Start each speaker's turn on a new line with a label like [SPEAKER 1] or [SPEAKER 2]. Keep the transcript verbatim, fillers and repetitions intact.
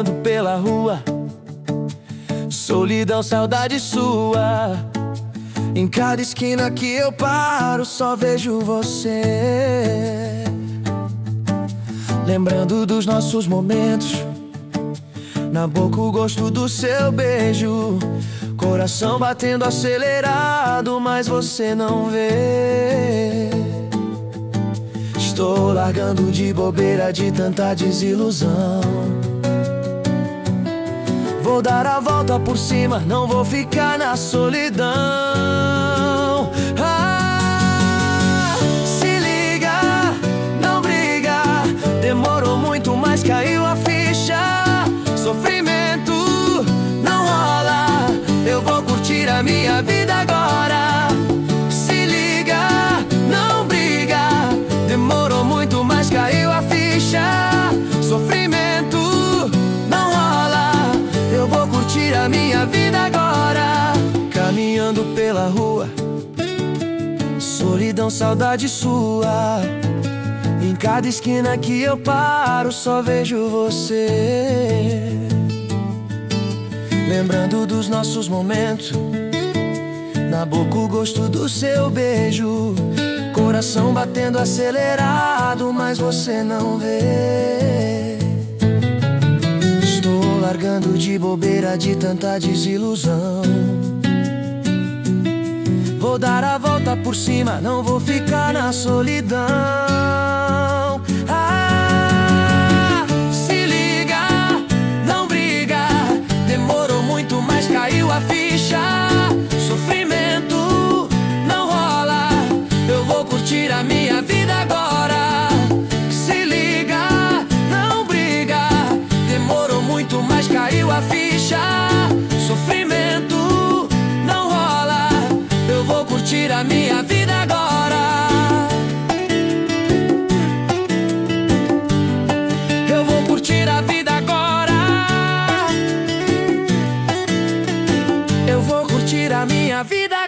[SPEAKER 1] caminhando pela rua, solidão, saudade sua. Em cada esquina que eu paro, só vejo você. Lembrando dos nossos momentos, na boca o gosto do seu beijo, coração batendo acelerado, mas você não vê. Estou largando de bobeira de tanta desilusão. Vou dar a volta por cima, não vou ficar na solidão. Ah, se liga, não briga. Demorou muito, mas caiu a ficha. Sofrimento não rola, eu vou curtir a minha vida agora. Se liga, não briga. Demorou muito, mas caiu a ficha. Sofrimento não rola, eu vou curtir a minha vida agora. Caminhando pela rua, solidão, saudade sua. Em cada esquina que eu paro, só vejo você. Lembrando dos nossos momentos, na boca o gosto do seu beijo, coração batendo acelerado, mas você não vê. Estou largando de bobeira de tanta desilusão. Vou dar a volta por cima, não vou ficar na solidão. Ah, se liga, não briga. Demorou muito, mas caiu a ficha. Sofrimento não rola, eu vou curtir a minha vida agora. Se liga, não briga. Demorou muito, mas caiu a ficha. Sofrimento não rola, eu vou curtir a minha vida agora. Eu vou curtir a vida agora. Eu vou curtir a minha vida